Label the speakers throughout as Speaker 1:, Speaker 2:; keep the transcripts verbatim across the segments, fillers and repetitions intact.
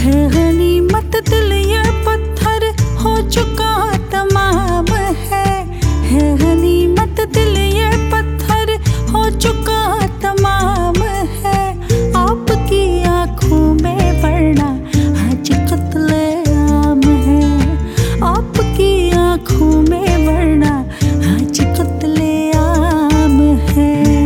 Speaker 1: है गनीमत दिल ये पत्थर हो चुका तमाम है। है गनीमत दिल ये पत्थर हो चुका तमाम है। आपकी आंखों में वरना आज कत्ले आम है। आपकी आंखों में वरना आज कत्ले आम है।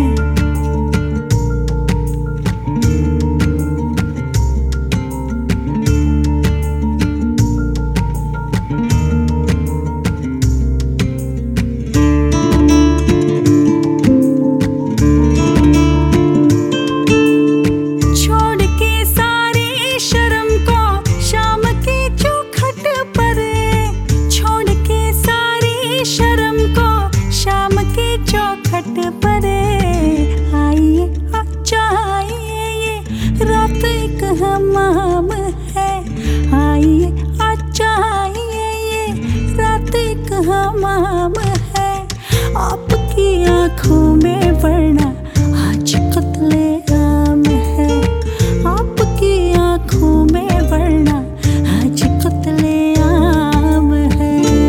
Speaker 1: आइए अच्छा आइए ये रात एक हमाम है। आइए अच्छा आइए ये रात एक हमाम है। आपकी आंखों में वरना आज कत्ले आम है। आपकी आंखों में वरना आज कत्ले आम है।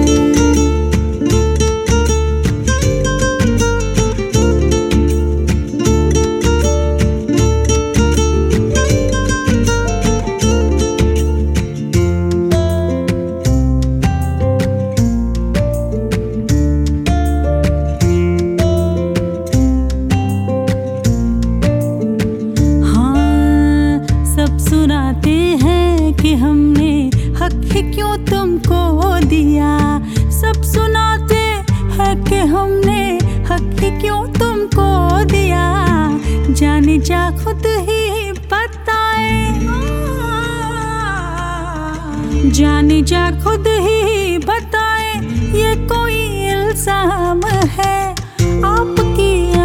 Speaker 1: सुनाते हैं कि हमने हक ही क्यों तुमको दिया। सब सुनाते हैं कि हमने हक ही क्यों तुमको दिया। जाने जा खुद ही बताए। जाने जा खुद ही बताए ये कोई इल्जाम है। आपकी